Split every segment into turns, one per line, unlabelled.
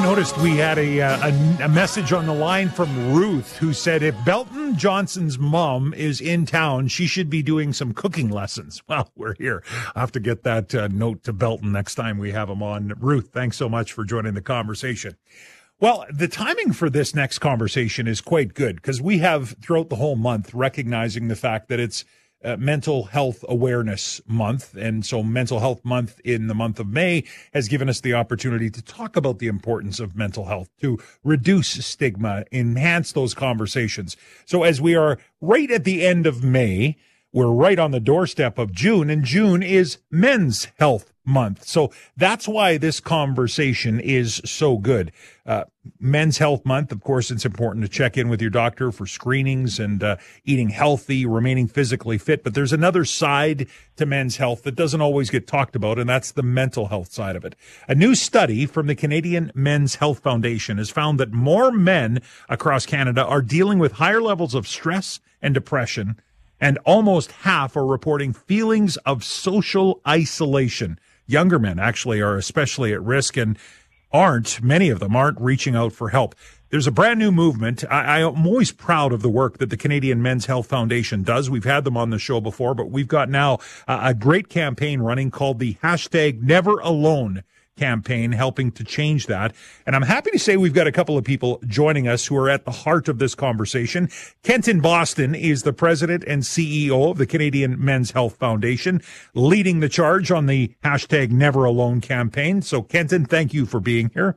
noticed we had a message on the line from Ruth, who said if Belton Johnson's mom is in town, she should be doing some cooking lessons. Well, we're here. I'll have to get that note to Belton next time we have him on. Ruth, thanks so much for joining the conversation. Well, the timing for this next conversation is quite good because we have throughout the whole month recognizing the fact that it's Mental Health Awareness Month. And so Mental Health Month in the month of May has given us the opportunity to talk about the importance of mental health, to reduce stigma, enhance those conversations. So as we are right at the end of May, we're right on the doorstep of June, and June is Men's Health Month. So that's why this conversation is so good. Men's Health Month, of course, it's important to check in with your doctor for screenings and eating healthy, remaining physically fit. But there's another side to men's health that doesn't always get talked about, and that's the mental health side of it. A new study from the Canadian Men's Health Foundation has found that more men across Canada are dealing with higher levels of stress and depression, and almost half are reporting feelings of social isolation. Younger men actually are especially at risk and many of them aren't reaching out for help. There's a brand new movement. I'm always proud of the work that the Canadian Men's Health Foundation does. We've had them on the show before, but we've got now a great campaign running called the #NeverAlone campaign, helping to change that. And I'm happy to say we've got a couple of people joining us who are at the heart of this conversation. Kenton Boston is the president and CEO of the Canadian Men's Health Foundation, leading the charge on the #NeverAlone campaign. So Kenton, thank you for being here.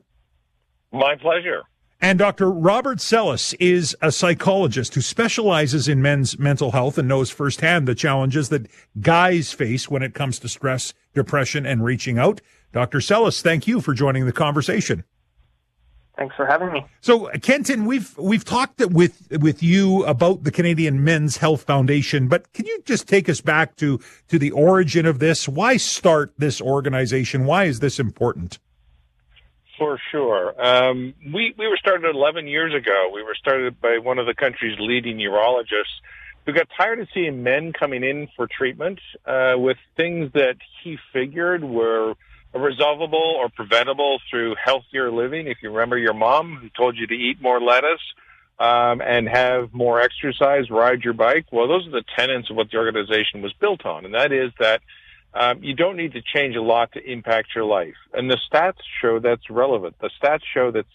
My pleasure.
And Dr. Robert Sellis is a psychologist who specializes in men's mental health and knows firsthand the challenges that guys face when it comes to stress, depression, and reaching out. Dr. Sellis, thank you for joining the conversation.
Thanks for having me.
So, Kenton, we've talked with you about the Canadian Men's Health Foundation, but can you just take us back to the origin of this? Why start this organization? Why is this important?
For sure. We were started 11 years ago. We were started by one of the country's leading urologists who got tired of seeing men coming in for treatment with things that he figured were resolvable or preventable through healthier living. If you remember your mom who told you to eat more lettuce and have more exercise, ride your bike. Well, those are the tenets of what the organization was built on. And that is that you don't need to change a lot to impact your life. And the stats show that's relevant. The stats show that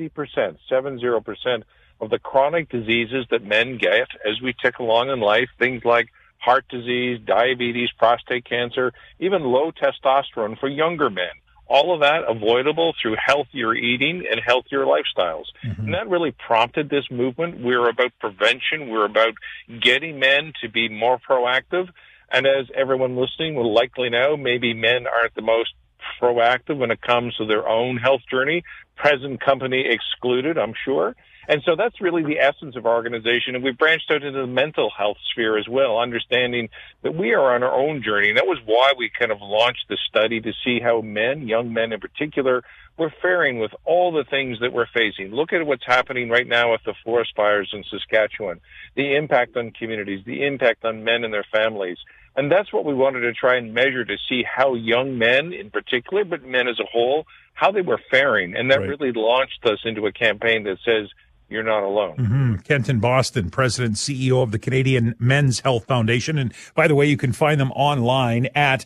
70% of the chronic diseases that men get as we tick along in life, things like heart disease, diabetes, prostate cancer, even low testosterone for younger men. All of that avoidable through healthier eating and healthier lifestyles. Mm-hmm. And that really prompted this movement. We're about prevention. We're about getting men to be more proactive. And as everyone listening will likely know, maybe men aren't the most proactive when it comes to their own health journey, present company excluded, I'm sure. And so that's really the essence of our organization. And we've branched out into the mental health sphere as well, understanding that we are on our own journey. And that was why we kind of launched this study to see how men, young men in particular, were faring with all the things that we're facing. Look at what's happening right now with the forest fires in Saskatchewan, the impact on communities, the impact on men and their families. And that's what we wanted to try and measure to see how young men in particular, but men as a whole, how they were faring. And that really launched us into a campaign that says, you're not alone.
Mm-hmm. Kenton Boston, President and CEO of the Canadian Men's Health Foundation. And by the way, you can find them online at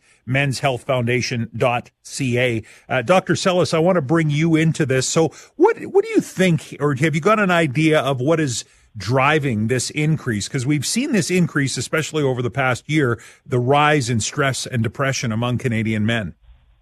menshealthfoundation.ca. Dr. Sellis, I want to bring you into this. So what do you think, or have you got an idea of what is driving this increase? Because we've seen this increase, especially over the past year, the rise in stress and depression among Canadian men.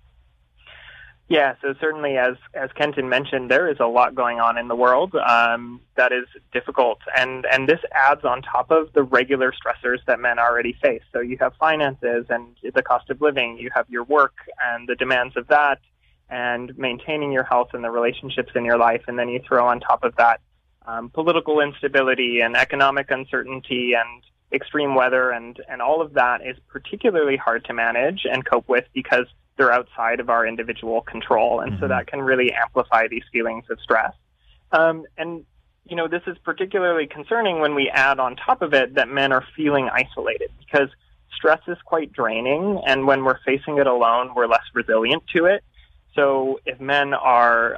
Yeah, so certainly, as Kenton mentioned, there is a lot going on in the world that is difficult, and this adds on top of the regular stressors that men already face. So you have finances and the cost of living, you have your work and the demands of that, and maintaining your health and the relationships in your life, and then you throw on top of that political instability and economic uncertainty and extreme weather, and all of that is particularly hard to manage and cope with because they're outside of our individual control. And so that can really amplify these feelings of stress. And, you know, this is particularly concerning when we add on top of it that men are feeling isolated because stress is quite draining. And when we're facing it alone, we're less resilient to it. So if men are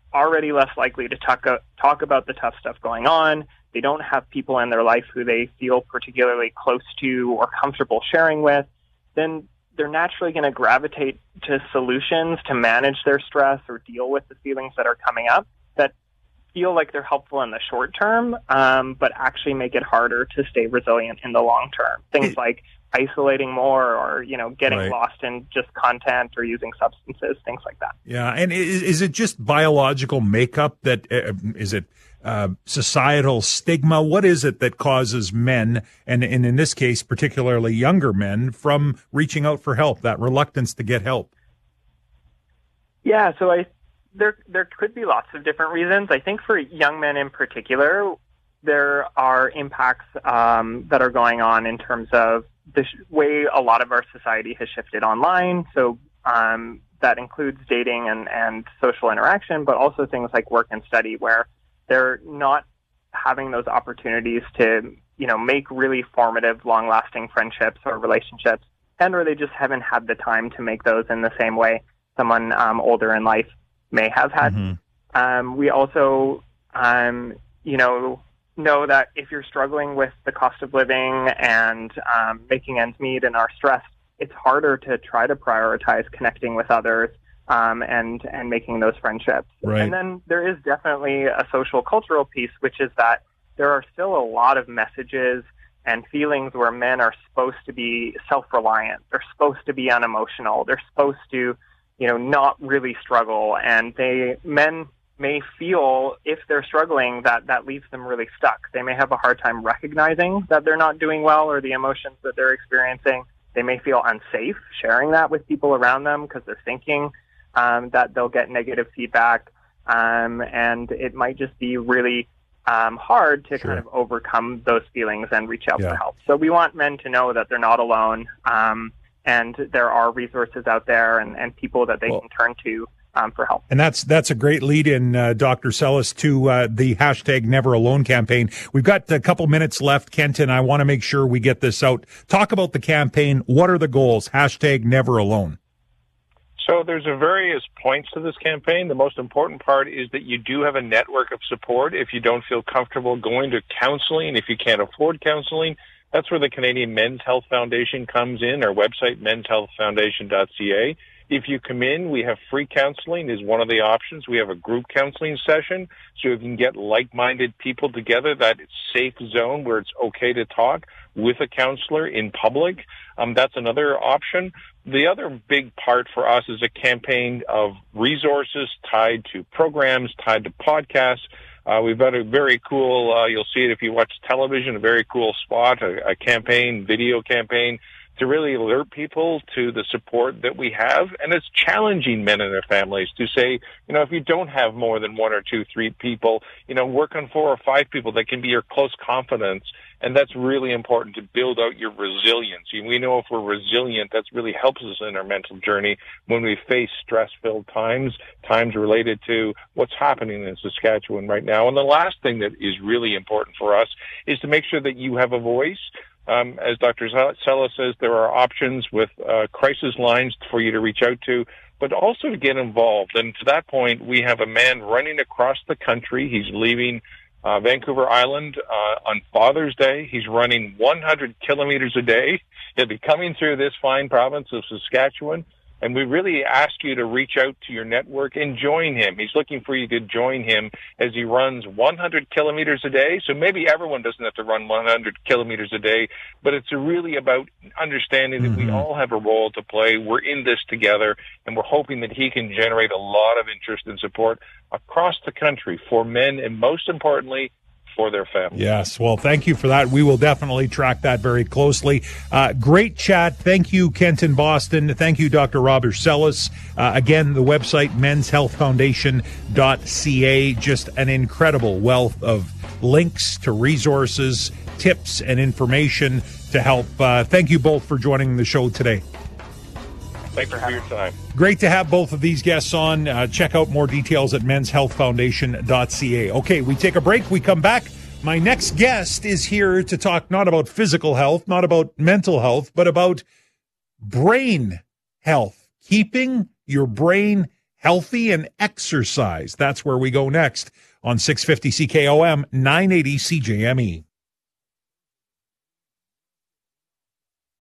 already less likely to talk about the tough stuff going on. They don't have people in their life who they feel particularly close to or comfortable sharing with. Then they're naturally going to gravitate to solutions to manage their stress or deal with the feelings that are coming up that feel like they're helpful in the short term, but actually make it harder to stay resilient in the long term. Things like isolating more or, getting lost in just content or using substances, things like that.
Yeah. And is it just biological makeup that, is it societal stigma? What is it that causes men, and in this case, particularly younger men, from reaching out for help, that reluctance to get help?
Yeah. So there could be lots of different reasons. I think for young men in particular, there are impacts that are going on in terms of the way a lot of our society has shifted online. So that includes dating and social interaction, but also things like work and study, where they're not having those opportunities to, make really formative, long-lasting friendships or relationships, or they just haven't had the time to make those in the same way someone older in life may have had. Mm-hmm. We also, know that if you're struggling with the cost of living and making ends meet and are stressed, it's harder to try to prioritize connecting with others and making those friendships.
Right.
And then there is definitely a social cultural piece, which is that there are still a lot of messages and feelings where men are supposed to be self-reliant. They're supposed to be unemotional. They're supposed to, not really struggle. And men may feel, if they're struggling, that leaves them really stuck. They may have a hard time recognizing that they're not doing well or the emotions that they're experiencing. They may feel unsafe sharing that with people around them because they're thinking that they'll get negative feedback. And it might just be really hard to kind of overcome those feelings and reach out for help. So we want men to know that they're not alone, and there are resources out there and people that they can turn to for help.
And that's a great lead in, Dr. Celis, to the hashtag Never Alone campaign. We've got a couple minutes left, Kenton. I want to make sure we get this out. Talk about the campaign. What are the goals? Hashtag Never Alone.
So there's various points to this campaign. The most important part is that you do have a network of support. If you don't feel comfortable going to counseling, if you can't afford counseling, that's where the Canadian Men's Health Foundation comes in, our website, menshealthfoundation.ca. If you come in, we have free counseling is one of the options. We have a group counseling session, so you can get like-minded people together, that safe zone where it's okay to talk with a counselor in public. That's another option. The other big part for us is a campaign of resources tied to programs, tied to podcasts. We've got a very cool, you'll see it if you watch television, a very cool spot, a campaign, video campaign, to really alert people to the support that we have. And it's challenging men and their families to say, if you don't have more than 1 or 2, 3 people, work on 4 or 5 people that can be your close confidants. And that's really important to build out your resiliency. We know if we're resilient, that really helps us in our mental journey when we face stress-filled times related to what's happening in Saskatchewan right now. And the last thing that is really important for us is to make sure that you have a voice. As Dr. Celis says, there are options with crisis lines for you to reach out to, but also to get involved. And to that point, we have a man running across the country. He's leaving Vancouver Island on Father's Day. He's running 100 kilometers a day. He'll be coming through this fine province of Saskatchewan. And we really ask you to reach out to your network and join him. He's looking for you to join him as he runs 100 kilometers a day. So maybe everyone doesn't have to run 100 kilometers a day, but it's really about understanding that we all have a role to play. We're in this together, and we're hoping that he can generate a lot of interest and support across the country for men, and most importantly, for their family.
Yes. Well, thank you for that. We will definitely track that very closely. Great chat. Thank you, Kenton Boston. Thank you, Dr. Robert Celis. Again, the website, menshealthfoundation.ca. Just an incredible wealth of links to resources, tips, and information to help. Thank you both for joining the show today.
Thanks for your time.
Great to have both of these guests on. Check out more details at menshealthfoundation.ca. Okay, we take a break. We come back. My next guest is here to talk not about physical health, not about mental health, but about brain health, keeping your brain healthy and exercise. That's where we go next on 650 CKOM, 980 CJME.